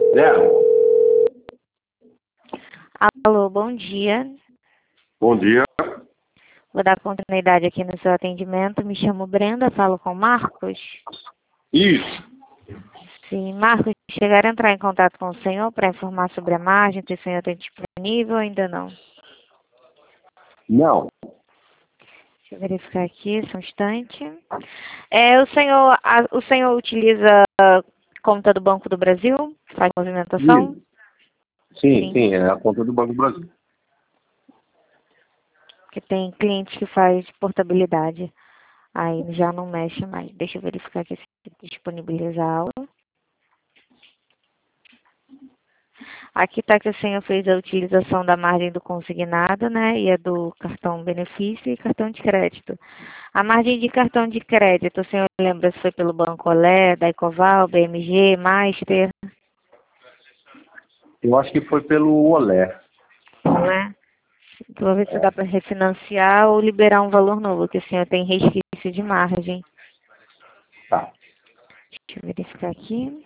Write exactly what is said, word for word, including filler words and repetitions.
É. Alô, bom dia. Bom dia. Vou dar continuidade aqui no seu atendimento. Me chamo Brenda, falo com Marcos. Isso. Sim, Marcos, chegaram a entrar em contato com o senhor para informar sobre a margem, se o senhor tem disponível ou ainda não? Não. Deixa eu verificar aqui, só um instante. É, o senhor, a, o senhor utiliza a conta do Banco do Brasil? Faz movimentação? Isso. Sim, Sim. sim, é a conta do Banco do Brasil. Porque tem clientes que faz portabilidade. Aí já não mexe mais. Deixa eu verificar aqui se disponibilizá-lo. Aqui está que o senhor fez a utilização da margem do consignado, né? E a do cartão benefício e cartão de crédito. A margem de cartão de crédito, o senhor lembra se foi pelo Banco Olé, da Ecoval, B M G, Master? Eu acho que foi pelo Olé. Olé? Então, vou ver se dá para refinanciar ou liberar um valor novo, que o senhor tem resquício de margem. Tá. Deixa eu verificar aqui.